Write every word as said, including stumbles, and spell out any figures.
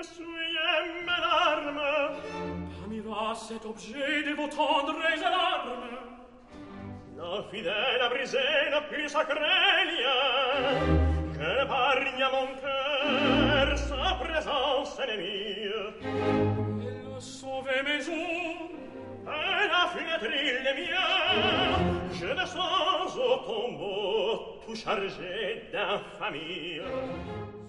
Essuyez mes larmes. Parmi va cet objet de vos tendres alarmes. L'infidèle a brisé la puce sacrée que n'épargne à mon cœur sa présence ennemie. Elle a sauvé mes jours, elle a flétri les miens. Je descends au tombeau tout chargé d'infamie.